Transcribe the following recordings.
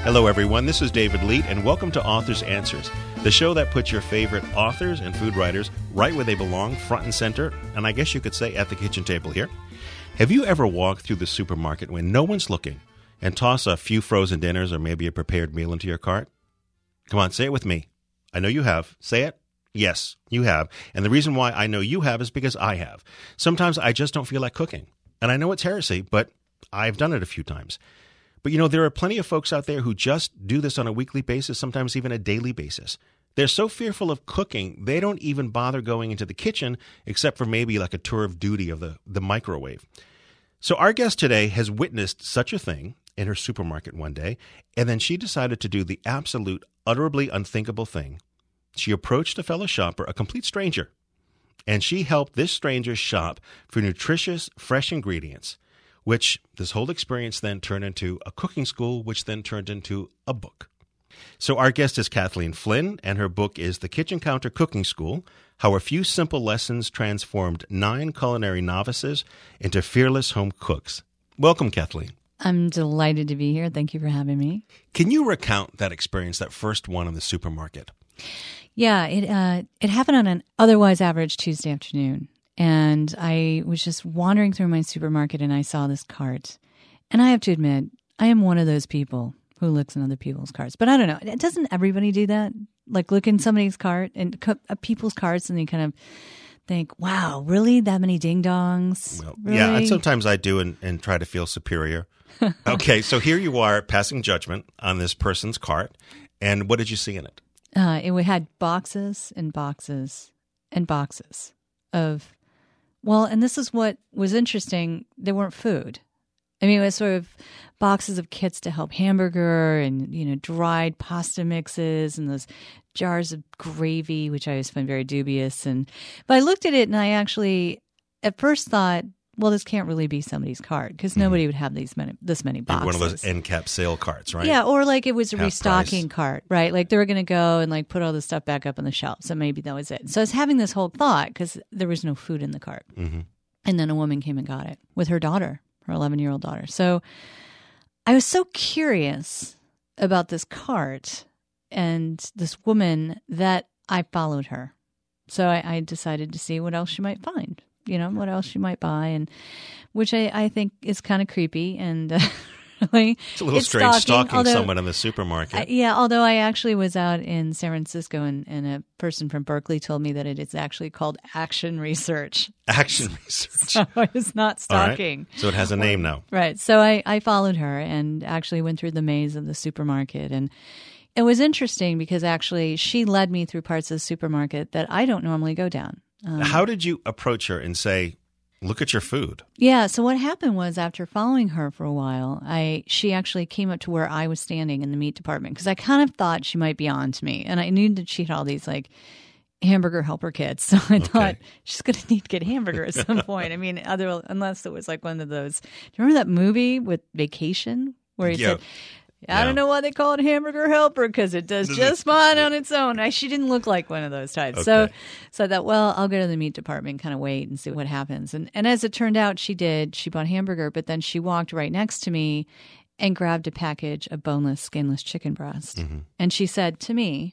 Hello, everyone. This is David Leet, and welcome to Author's Answers, the show that puts your favorite authors and food writers right where they belong, front and center, and I guess you could say at the kitchen table here. Have you ever walked through the supermarket when no one's looking and toss a few frozen dinners or maybe a prepared meal into your cart? Come on, say it with me. I know you have. Say it. Yes, you have. And the reason why I know you have is because I have. Sometimes I just don't feel like cooking. And I know it's heresy, but I've done it a few times. But you know, there are plenty of folks out there who just do this on a weekly basis, sometimes even a daily basis. They're so fearful of cooking, they don't even bother going into the kitchen except for maybe like a tour of duty of the microwave. So our guest today has witnessed such a thing in her supermarket one day, and then she decided to do the absolute, utterly unthinkable thing. She approached a fellow shopper, a complete stranger, and she helped this stranger shop for nutritious, fresh ingredients, which this whole experience then turned into a cooking school, which then turned into a book. So our guest is Kathleen Flynn, and her book is The Kitchen Counter Cooking School, How a Few Simple Lessons Transformed 9 Culinary Novices into Fearless Home Cooks. Welcome, Kathleen. I'm delighted to be here. Thank you for having me. Can you recount that experience, that first one in the supermarket? Yeah, it happened on an otherwise average Tuesday afternoon. And I was just wandering through my supermarket and I saw this cart. And I have to admit, I am one of those people who looks in other people's carts. But I don't know. Doesn't everybody do that? Like look in somebody's cart and people's carts and you kind of think, wow, really? That many ding-dongs? Well, really? Yeah, and sometimes I do and try to feel superior. Okay, so here you are passing judgment on this person's cart. And what did you see in it? It had boxes and boxes and boxes of... Well, and this is what was interesting. They weren't food. I mean, it was sort of boxes of kits to help hamburger and, you know, dried pasta mixes and those jars of gravy, which I always find very dubious. But I looked at it and I actually at first thought, well, this can't really be somebody's cart because nobody would have this many boxes. One of those end cap sale carts, right? Yeah, or like it was a Half restocking price. cart, right? Like they were going to go and like put all the stuff back up on the shelf. So maybe that was it. So I was having this whole thought because there was no food in the cart. Mm-hmm. And then a woman came and got it with her daughter, her 11-year-old daughter. So I was so curious about this cart and this woman that I followed her. So I decided to see what else she might find. You know, what else she might buy, and which I think is kind of creepy and really. It's a little strange stalking someone in the supermarket. Although I actually was out in San Francisco and a person from Berkeley told me that it is actually called action research. Action research. So it's not stalking. Right. So it has a name now. Right. So I followed her and actually went through the maze of the supermarket. And it was interesting because actually she led me through parts of the supermarket that I don't normally go down. How did you approach her and say, look at your food? Yeah, so what happened was after following her for a while, she actually came up to where I was standing in the meat department because I kind of thought she might be on to me. And I knew that she had all these like hamburger helper kits. So I thought she's going to need to get hamburger at some point. I mean, unless it was like one of those. Do you remember that movie with Vacation where he said, I don't know why they call it hamburger helper because it does just fine on its own. She didn't look like one of those types. Okay. So I thought, well, I'll go to the meat department and kind of wait and see what happens. And as it turned out, she did. She bought hamburger, but then she walked right next to me and grabbed a package of boneless, skinless chicken breast. Mm-hmm. And she said to me,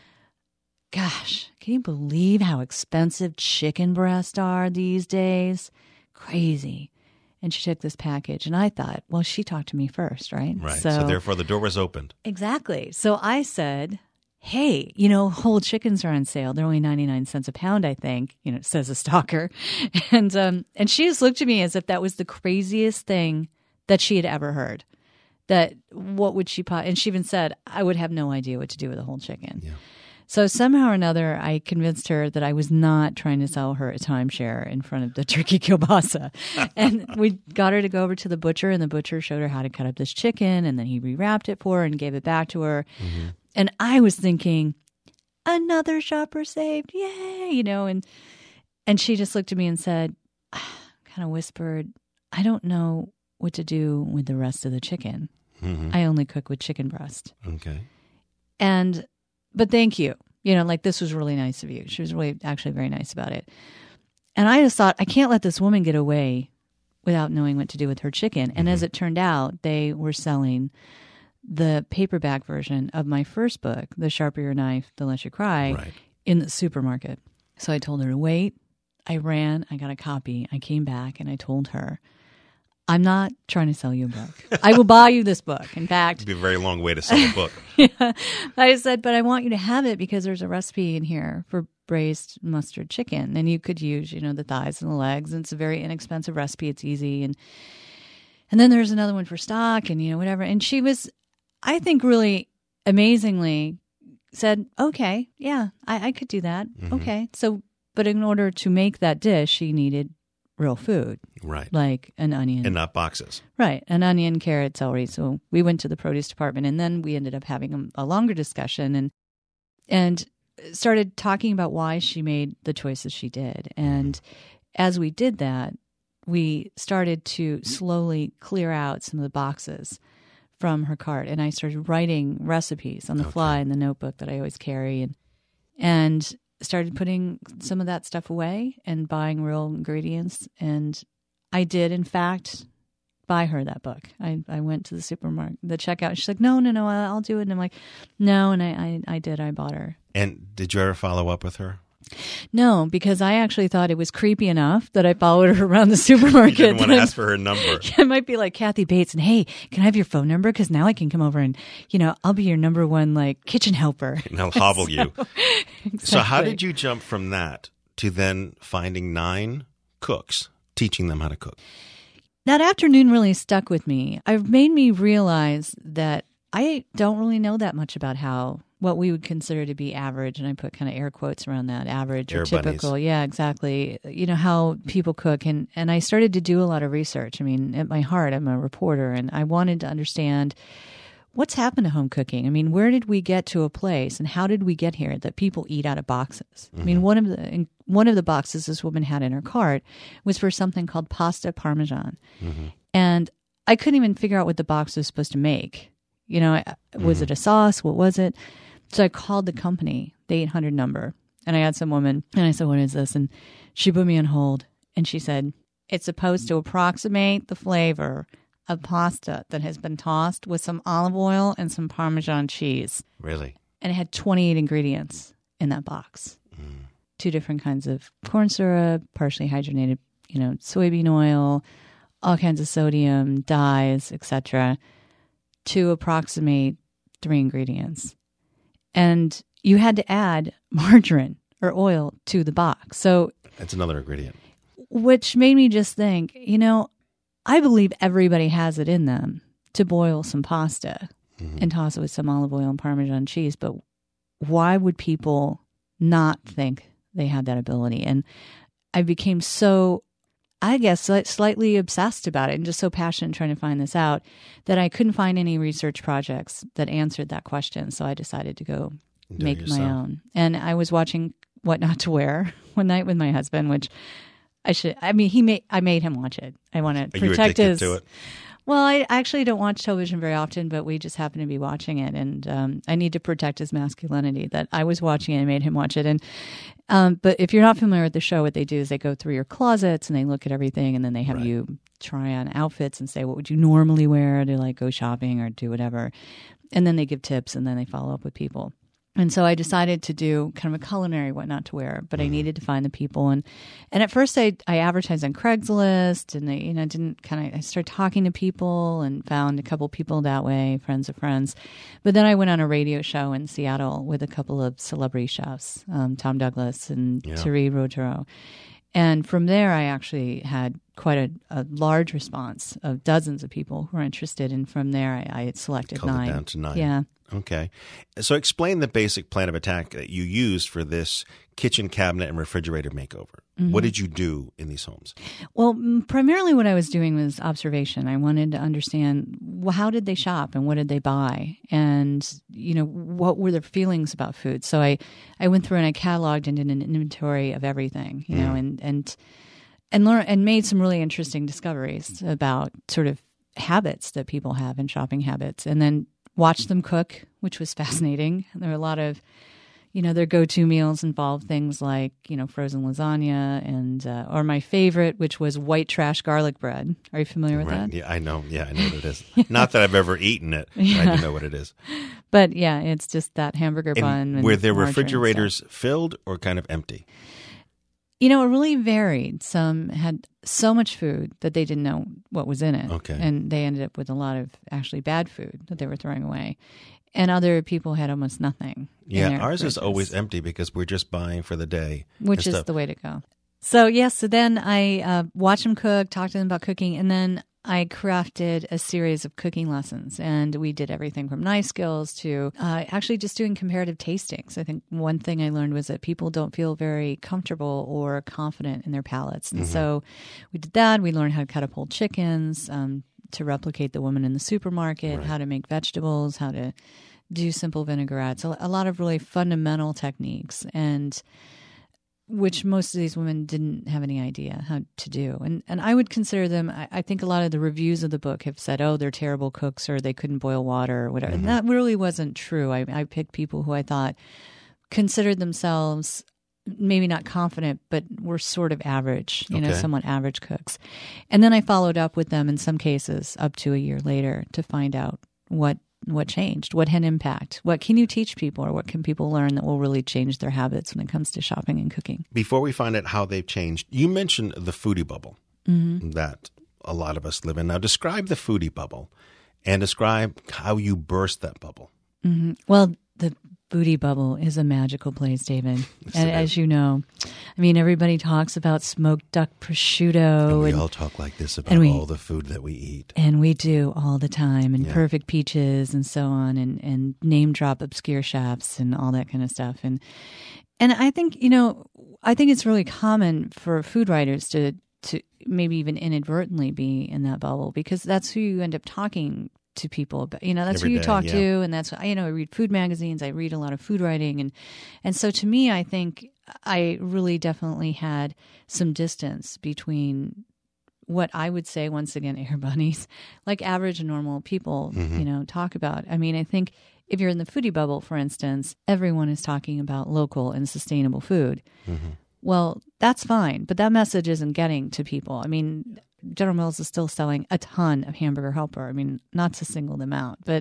gosh, can you believe how expensive chicken breasts are these days? Crazy. And she took this package, and I thought, well, she talked to me first, right? Right. So therefore, the door was opened. Exactly. So I said, hey, you know, whole chickens are on sale. They're only 99 cents a pound, I think, you know, says a stalker. And she just looked at me as if that was the craziest thing that she had ever heard. That what would she and she even said, I would have no idea what to do with a whole chicken. Yeah. So somehow or another, I convinced her that I was not trying to sell her a timeshare in front of the turkey kielbasa. And we got her to go over to the butcher, and the butcher showed her how to cut up this chicken, and then he rewrapped it for her and gave it back to her. Mm-hmm. And I was thinking, another shopper saved, yay, you know. And she just looked at me and said, kind of whispered, I don't know what to do with the rest of the chicken. Mm-hmm. I only cook with chicken breast. Okay. But thank you. You know, like this was really nice of you. She was really actually very nice about it. And I just thought, I can't let this woman get away without knowing what to do with her chicken. And as it turned out, they were selling the paperback version of my first book, The Sharper Your Knife, The Less You Cry, in the supermarket. So I told her to wait. I ran, I got a copy. I came back and I told her, I'm not trying to sell you a book. I will buy you this book. In fact, it'd be a very long way to sell a book. Yeah, I said, but I want you to have it because there's a recipe in here for braised mustard chicken. And you could use, the thighs and the legs. And it's a very inexpensive recipe. It's easy. And then there's another one for stock and, whatever. And she was, I think, really amazingly said, okay, yeah, I could do that. Mm-hmm. Okay. So, but in order to make that dish, she needed real food. Right. Like an onion. And not boxes. Right. An onion, carrot, celery. So we went to the produce department and then we ended up having a longer discussion and started talking about why she made the choices she did. And as we did that, we started to slowly clear out some of the boxes from her cart. And I started writing recipes on the fly in the notebook that I always carry and started putting some of that stuff away and buying real ingredients. And I did, in fact, buy her that book. I went to the supermarket, the checkout. She's like, no, I'll do it. And I'm like, no. And I did. I bought her. And did you ever follow up with her? No, because I actually thought it was creepy enough that I followed her around the supermarket. You didn't want to ask for her number. It might be like Kathy Bates and, hey, can I have your phone number? Because now I can come over and, I'll be your number one kitchen helper. And I'll hobble you. Exactly. So how did you jump from that to then finding 9 cooks, teaching them how to cook? That afternoon really stuck with me. It made me realize that I don't really know that much about what we would consider to be average, and I put kind of air quotes around that, average or typical. Bunnies. Yeah, exactly. How people cook. And I started to do a lot of research. I mean, at my heart, I'm a reporter, and I wanted to understand what's happened to home cooking. I mean, where did we get to a place, and how did we get here that people eat out of boxes? Mm-hmm. I mean, one of the boxes this woman had in her cart was for something called pasta parmesan. Mm-hmm. And I couldn't even figure out what the box was supposed to make. Was it a sauce? What was it? So I called the company, the 800 number, and I had some woman, and I said, what is this? And she put me on hold, and she said, it's supposed to approximate the flavor of pasta that has been tossed with some olive oil and some Parmesan cheese. Really? And it had 28 ingredients in that box. 2 different kinds of corn syrup, partially hydrogenated, soybean oil, all kinds of sodium, dyes, etc., to approximate 3 ingredients. And you had to add margarine or oil to the box. So that's another ingredient. Which made me just think, I believe everybody has it in them to boil some pasta and toss it with some olive oil and Parmesan cheese. But why would people not think they had that ability? And I became so, I guess, slightly obsessed about it and just so passionate trying to find this out that I couldn't find any research projects that answered that question. So I decided to go make my own. And I was watching What Not to Wear one night with my husband, which I made him watch it. I want to protect his. To it? Well, I actually don't watch television very often, but we just happen to be watching it, and I need to protect his masculinity. That I was watching it and made him watch it. And but if you're not familiar with the show, what they do is they go through your closets and they look at everything, and then they have you try on outfits and say, what would you normally wear to go shopping or do whatever, and then they give tips, and then they follow up with people. And so I decided to do kind of a culinary What Not to Wear, but I needed to find the people. And at first I advertised on Craigslist, and I started talking to people and found a couple people that way, friends of friends. But then I went on a radio show in Seattle with a couple of celebrity chefs, Tom Douglas and Thierry Rogereau. And from there, I actually had quite a large response of dozens of people who were interested. And from there, I had selected 9. It down to 9. Yeah. Okay. So explain the basic plan of attack that you used for this kitchen cabinet and refrigerator makeover. Mm-hmm. What did you do in these homes? Well, primarily what I was doing was observation. I wanted to understand, how did they shop and what did they buy? And, what were their feelings about food? So I went through and I cataloged and did an inventory of everything, and learned and made some really interesting discoveries about sort of habits that people have and shopping habits. And then watched them cook, which was fascinating. There were a lot of, their go-to meals involve things like, frozen lasagna and, or my favorite, which was white trash garlic bread. Are you familiar with that? Yeah, I know. Yeah, I know what it is. Not that I've ever eaten it, but I do know what it is. But yeah, it's just that hamburger bun. And were their refrigerators filled or kind of empty? It really varied. Some had so much food that they didn't know what was in it. Okay. And they ended up with a lot of actually bad food that they were throwing away. And other people had almost nothing. Yeah, ours is always empty because we're just buying for the day. Which is the way to go. So then I watched them cook, talked to them about cooking, and then I crafted a series of cooking lessons. And we did everything from knife skills to actually just doing comparative tastings. I think one thing I learned was that people don't feel very comfortable or confident in their palates. And so we did that. We learned how to cut up whole chickens, to replicate the woman in the supermarket, how to make vegetables, how to do simple vinaigrettes, a lot of really fundamental techniques, and which most of these women didn't have any idea how to do. And I would consider them, I think a lot of the reviews of the book have said, oh, they're terrible cooks or they couldn't boil water or whatever. And that really wasn't true. I picked people who I thought considered themselves maybe not confident, but were sort of average, somewhat average cooks. And then I followed up with them in some cases up to a year later to find out what changed, what had impact, what can you teach people, or what can people learn that will really change their habits when it comes to shopping and cooking. Before we find out how they've changed, you mentioned the foodie bubble that a lot of us live in. Now describe the foodie bubble and describe how you burst that bubble. Well, the foodie bubble is a magical place, David. And as you know, everybody talks about smoked duck prosciutto. And we all talk like this about all the food that we eat. And we do all the time, and perfect peaches and so on, and name drop obscure chefs and all that kind of stuff. And I think, I think it's really common for food writers to maybe even inadvertently be in that bubble, because that's who you end up talking to people about, that's every who you day, talk to. And that's, I read food magazines, I read a lot of food writing. And so to me, I think I really definitely had some distance between what I would say, once again, air bunnies, like average and normal people, talk about. I think if you're in the foodie bubble, for instance, everyone is talking about local and sustainable food. Well, that's fine, but that message isn't getting to people. General Mills is still selling a ton of Hamburger Helper. Not to single them out, but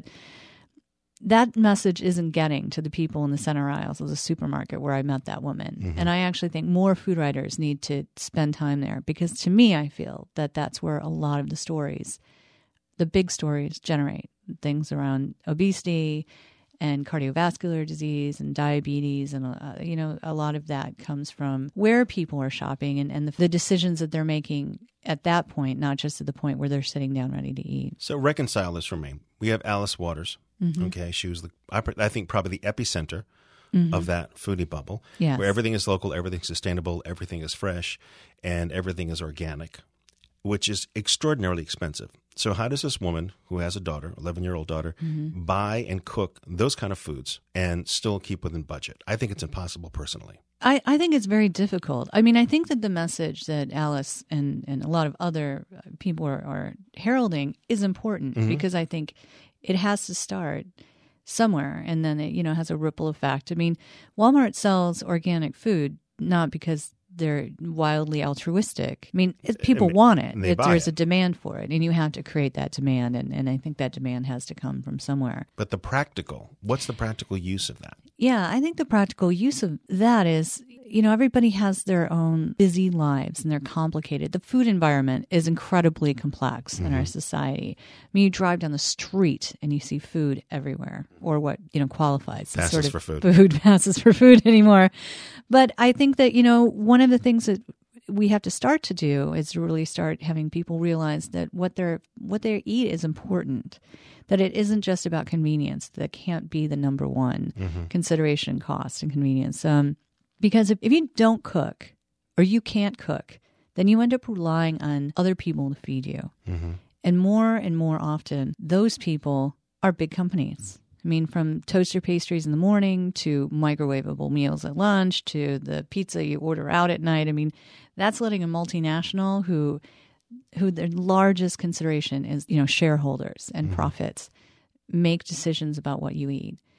that message isn't getting to the people in the center aisles of the supermarket where I met that woman. And I actually think more food writers need to spend time there, because to me, I feel that that's where a lot of the stories, the big stories, generate. Things around obesity and cardiovascular disease and diabetes. And, a lot of that comes from where people are shopping and the decisions that they're making at that point, not just at the point where they're sitting down ready to eat. So reconcile this for me. We have Alice Waters. Okay, she was I think probably the epicenter of that foodie bubble, where everything is local, everything's sustainable, everything is fresh, and everything is organic, which is extraordinarily expensive. So how does this woman who has a daughter, 11-year-old daughter, buy and cook those kind of foods and still keep within budget? I think it's impossible personally. I think it's very difficult. I think that the message that Alice and a lot of other people are heralding is important, because I think it has to start somewhere, and then it has a ripple effect. Walmart sells organic food not because they're wildly altruistic. People want it. There's a demand for it, and you have to create that demand, and I think that demand has to come from somewhere. But what's the practical use of that? Yeah, I think the practical use of that is, everybody has their own busy lives, and they're complicated. The food environment is incredibly complex in our society. You drive down the street and you see food everywhere, or what, qualifies as sort of food passes for food anymore. But I think that, one of the things that we have to start to do is to really start having people realize that what they eat is important, that it isn't just about convenience. That can't be the number one consideration, cost and convenience. Because if you don't cook, or you can't cook, then you end up relying on other people to feed you. And more often, those people are big companies. From toaster pastries in the morning to microwavable meals at lunch to the pizza you order out at night. That's letting a multinational who their largest consideration is, shareholders and profits make decisions about what you eat.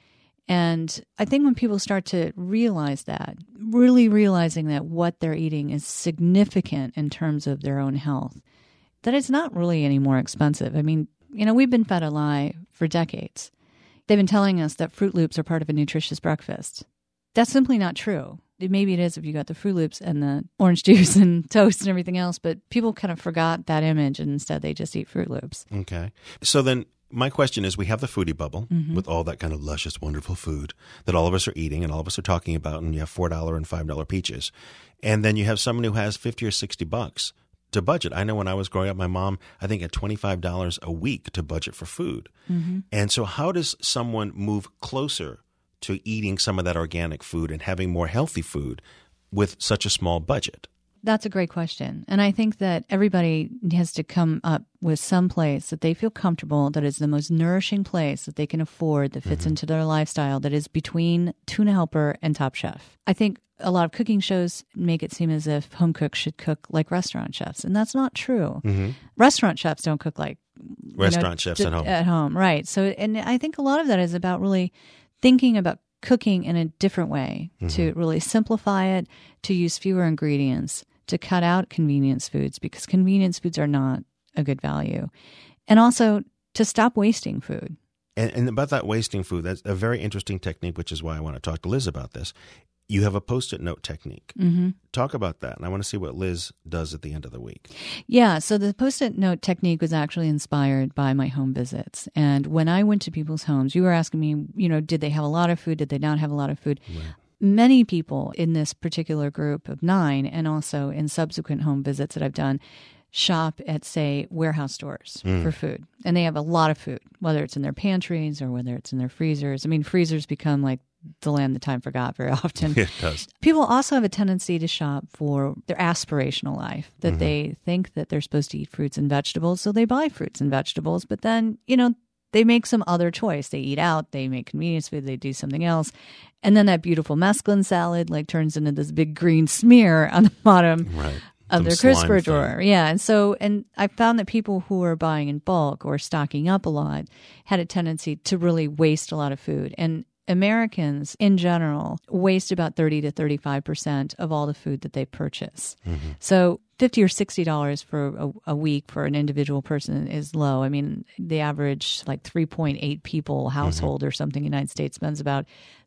And I think when people start to realize that, really realizing that what they're eating is significant in terms of their own health, that it's not really any more expensive. I mean, we've been fed a lie for decades. They've been telling us that Fruit Loops are part of a nutritious breakfast. That's simply not true. Maybe it is if you got the Fruit Loops and the orange juice and toast and everything else, but people kind of forgot that image and instead they just eat Fruit Loops. Okay. So then my question is, we have the foodie bubble with all that kind of luscious, wonderful food that all of us are eating and all of us are talking about, and you have $4 and $5 peaches. And then you have someone who has $50 or $60 to budget. I know when I was growing up, my mom, I think, had $25 a week to budget for food. And so how does someone move closer to eating some of that organic food and having more healthy food with such a small budget? That's a great question. And I think that everybody has to come up with some place that they feel comfortable, that is the most nourishing place that they can afford, that fits into their lifestyle, that is between Tuna Helper and Top Chef. I think a lot of cooking shows make it seem as if home cooks should cook like restaurant chefs, and that's not true. Restaurant chefs don't cook like restaurant chefs at home. At home, right. So, and I think a lot of that is about really thinking about cooking in a different way, to really simplify it, to use fewer ingredients, to cut out convenience foods, because convenience foods are not a good value. And also to stop wasting food. And about that wasting food, that's a very interesting technique, which is why I want to talk to Liz about this. You have a Post-it note technique. Talk about that. And I want to see what Liz does at the end of the week. Yeah. So the Post-it note technique was actually inspired by my home visits. And when I went to people's homes, you were asking me, did they have a lot of food? Did they not have a lot of food? Right. Many people in this particular group of 9, and also in subsequent home visits that I've done, shop at, say, warehouse stores for food. And they have a lot of food, whether it's in their pantries or whether it's in their freezers. I mean, freezers become like the land that time forgot very often. It does. People also have a tendency to shop for their aspirational life, that they think that they're supposed to eat fruits and vegetables, so they buy fruits and vegetables, but then, they make some other choice. They eat out, they make convenience food, they do something else. And then that beautiful mesclun salad turns into this big green smear on the bottom of their crisper drawer. Yeah. And I found that people who are buying in bulk or stocking up a lot had a tendency to really waste a lot of food. And Americans in general waste about 30 to 35% of all the food that they purchase. So $50 or $60 for a week for an individual person is low. I mean, the average 3.8 people household or something in the United States spends about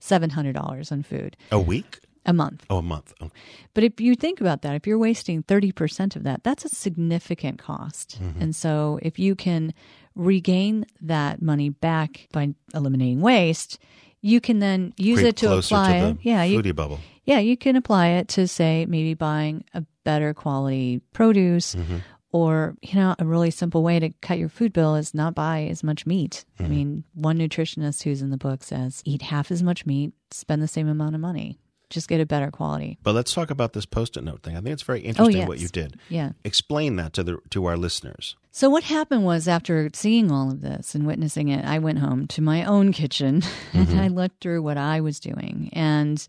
$700 on food. A week? A month. Oh, a month. Oh. But if you think about that, if you're wasting 30% of that, that's a significant cost. And so if you can regain that money back by eliminating waste, you can then use it to apply it. Foodie bubble. Yeah, you can apply it to, say, maybe buying a better quality produce, or, a really simple way to cut your food bill is not buy as much meat. I mean, one nutritionist who's in the book says, eat half as much meat, spend the same amount of money. Just get a better quality. But let's talk about this Post-it note thing. I think it's very interesting what you did. Yeah. Explain that to our listeners. So what happened was, after seeing all of this and witnessing it, I went home to my own kitchen and I looked through what I was doing. And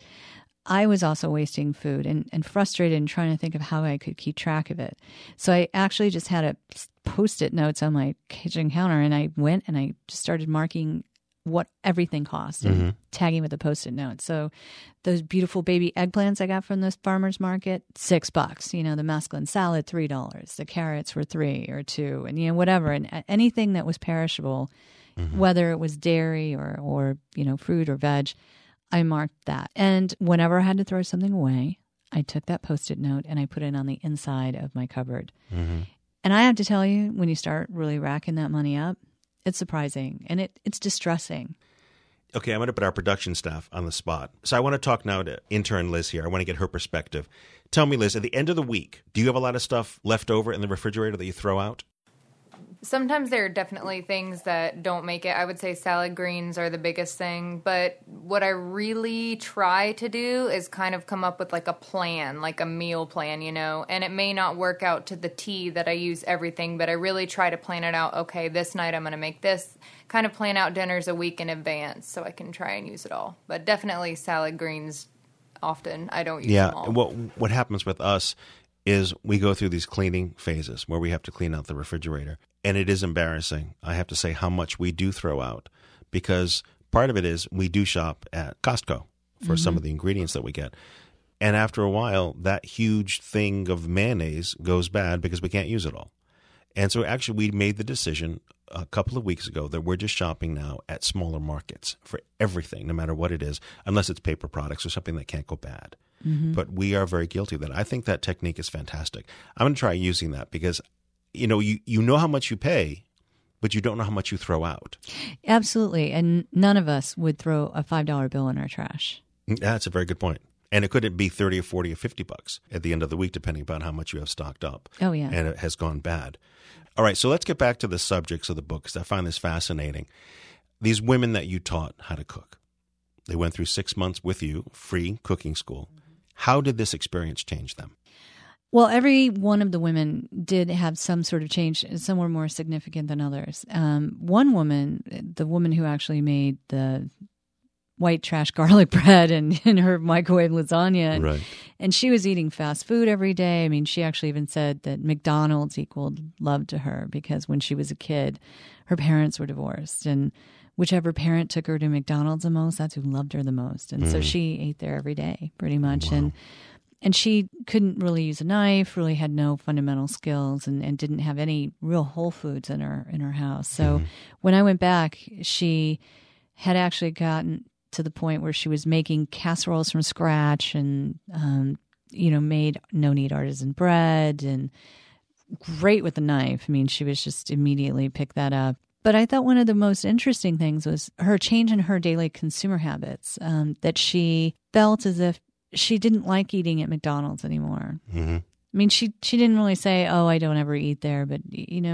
I was also wasting food and frustrated and trying to think of how I could keep track of it. So I actually just had a Post-it notes on my kitchen counter, and I went and I just started marking what everything costs and tagging with a Post-it note. So those beautiful baby eggplants I got from this farmer's market, $6. The mesclun salad, $3. The carrots were $3 or $2, and whatever. And anything that was perishable, whether it was dairy or fruit or veg, I marked that. And whenever I had to throw something away, I took that Post-it note and I put it on the inside of my cupboard. And I have to tell you, when you start really racking that money up, it's surprising, and it's distressing. Okay, I'm going to put our production staff on the spot. So I want to talk now to intern Liz here. I want to get her perspective. Tell me, Liz, at the end of the week, do you have a lot of stuff left over in the refrigerator that you throw out? Sometimes there are definitely things that don't make it. I would say salad greens are the biggest thing. But what I really try to do is kind of come up with a plan, like a meal plan, And it may not work out to the T that I use everything, but I really try to plan it out. Okay, this night I'm going to make this. Kind of plan out dinners a week in advance so I can try and use it all. But definitely salad greens often. I don't use them all. Yeah, what happens with us is we go through these cleaning phases where we have to clean out the refrigerator. And it is embarrassing, I have to say, how much we do throw out, because part of it is we do shop at Costco for some of the ingredients that we get. And after a while, that huge thing of mayonnaise goes bad because we can't use it all. And so actually we made the decision a couple of weeks ago that we're just shopping now at smaller markets for everything, no matter what it is, unless it's paper products or something that can't go bad. But we are very guilty of that. I think that technique is fantastic. I'm going to try using that because, you know how much you pay, but you don't know how much you throw out. Absolutely. And none of us would throw a $5 bill in our trash. That's a very good point. And it could be 30 or 40 or 50 bucks at the end of the week, depending upon how much you have stocked up. Oh, yeah. And it has gone bad. All right, so let's get back to the subjects of the book because I find this fascinating. These women that you taught how to cook, they went through 6 months with you, free cooking school. How did this experience change them? Well, every one of the women did have some sort of change. Some were more significant than others. One woman, the woman who actually made the white trash garlic bread and her microwave lasagna. Right. And she was eating fast food every day. I mean, she actually even said that McDonald's equaled love to her because when she was a kid, her parents were divorced. And whichever parent took her to McDonald's the most, that's who loved her the most. And so she ate there every day pretty much. Wow. And she couldn't really use a knife, really had no fundamental skills and didn't have any real whole foods in her house. So when I went back, she had actually gotten to the point where she was making casseroles from scratch and, made no-knead artisan bread and great with the knife. I mean, she was just immediately picked that up. But I thought one of the most interesting things was her change in her daily consumer habits, that she felt as if she didn't like eating at McDonald's anymore. I mean, she didn't really say, oh, I don't ever eat there. But,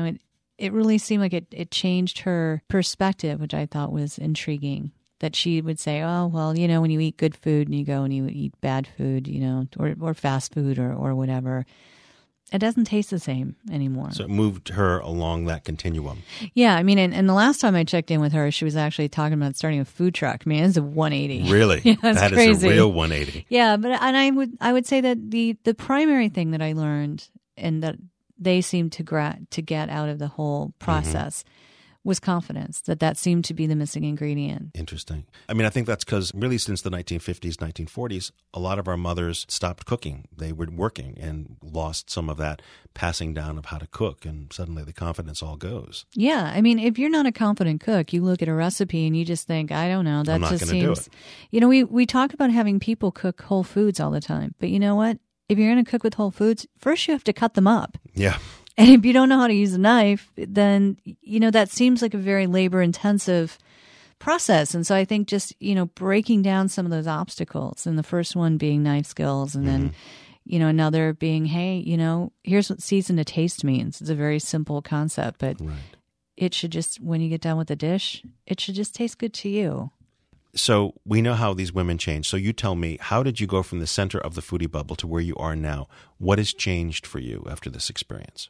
it really seemed like it changed her perspective, which I thought was intriguing. That she would say, oh, well, when you eat good food and you go and you eat bad food, or fast food or whatever, it doesn't taste the same anymore. So it moved her along that continuum. Yeah, I mean, and the last time I checked in with her, she was actually talking about starting a food truck. I mean, it's a 180. Really? Yeah, that crazy. Is a real 180. Yeah, I would say that the primary thing that I learned and that they seemed to get out of the whole process was confidence, that seemed to be the missing ingredient. Interesting. I mean, I think that's because really since the 1950s, 1940s, a lot of our mothers stopped cooking. They were working and lost some of that passing down of how to cook, and suddenly the confidence all goes. Yeah. I mean, if you're not a confident cook, you look at a recipe and you just think, I don't know, that I'm not just gonna seems... do it. We talk about having people cook whole foods all the time, but you know what? If you're going to cook with whole foods, first you have to cut them up. Yeah. And if you don't know how to use a knife, then, that seems like a very labor-intensive process. And so I think just, breaking down some of those obstacles, and the first one being knife skills, and then, another being, hey, here's what season to taste means. It's a very simple concept, but it should just, when you get done with the dish, it should just taste good to you. So we know how these women change. So you tell me, how did you go from the center of the foodie bubble to where you are now? What has changed for you after this experience?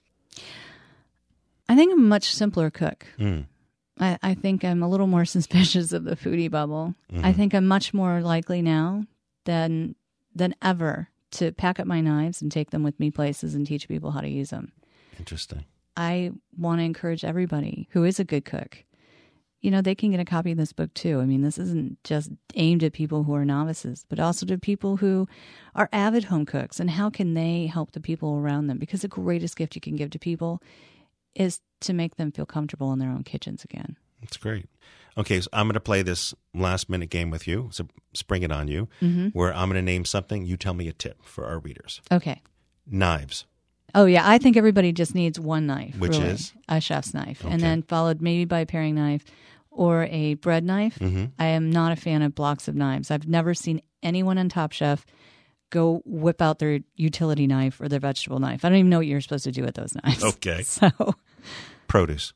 I think I'm a much simpler cook. I think I'm a little more suspicious of the foodie bubble. I think I'm much more likely now than ever to pack up my knives and take them with me places and teach people how to use them. Interesting. I want to encourage everybody who is a good cook. They can get a copy of this book too. I mean, this isn't just aimed at people who are novices, but also to people who are avid home cooks. And how can they help the people around them? Because the greatest gift you can give to people is to make them feel comfortable in their own kitchens again. That's great. Okay, so I'm going to play this last-minute game with you, so spring it on you, where I'm going to name something. You tell me a tip for our readers. Okay. Knives. Oh, yeah. I think everybody just needs one knife. Which really. is? A chef's knife. Okay. And then followed maybe by a paring knife or a bread knife. I am not a fan of blocks of knives. I've never seen anyone on Top Chef go whip out their utility knife or their vegetable knife. I don't even know what you're supposed to do with those knives. Okay. So, produce.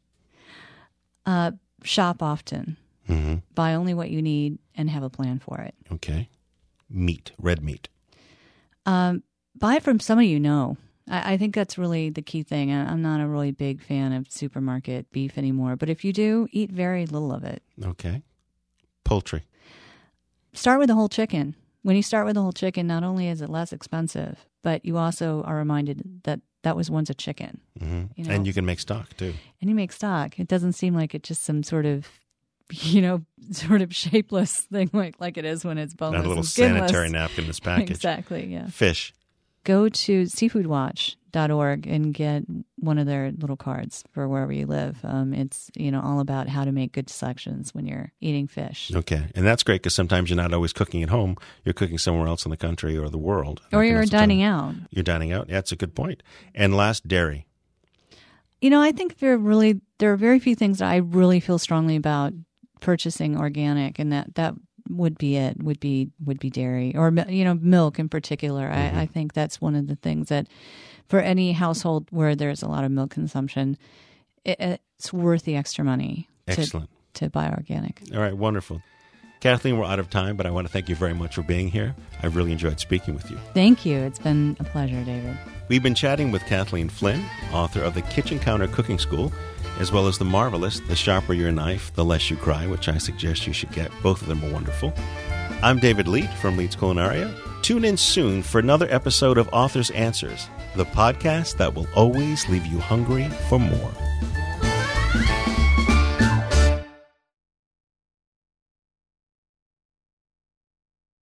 Shop often. Buy only what you need and have a plan for it. Okay. Meat, red meat. Buy from somebody you know. I think that's really the key thing. I'm not a really big fan of supermarket beef anymore, but if you do, eat very little of it. Okay. Poultry. Start with the whole chicken. When you start with the whole chicken, not only is it less expensive, but you also are reminded that was once a chicken. And you can make stock too. And you make stock. It doesn't seem like it's just some sort of, sort of shapeless thing like it is when it's boneless. Not a little and skinless. sanitary napkin in this package. Exactly, yeah. Fish. Go to seafoodwatch.org and get one of their little cards for wherever you live. It's all about how to make good selections when you're eating fish. Okay, and that's great because sometimes you're not always cooking at home. You're cooking somewhere else in the country or the world. Or you're dining out. You're dining out. Yeah, that's a good point. And last, dairy. I think there are very few things that I really feel strongly about purchasing organic, and that would be it. Would be dairy or milk in particular. Mm-hmm. I think that's one of the things that for any household where there's a lot of milk consumption, it's worth the extra money. Excellent. To buy organic. All right, wonderful. Kathleen, we're out of time, but I want to thank you very much for being here. I've really enjoyed speaking with you. Thank you. It's been a pleasure, David. We've been chatting with Kathleen Flynn, author of The Kitchen Counter Cooking School, as well as the marvelous The Sharper Your Knife, The Less You Cry, which I suggest you should get. Both of them are wonderful. I'm David Leet from Leet's Culinaria. Tune in soon for another episode of Author's Answers, the podcast that will always leave you hungry for more.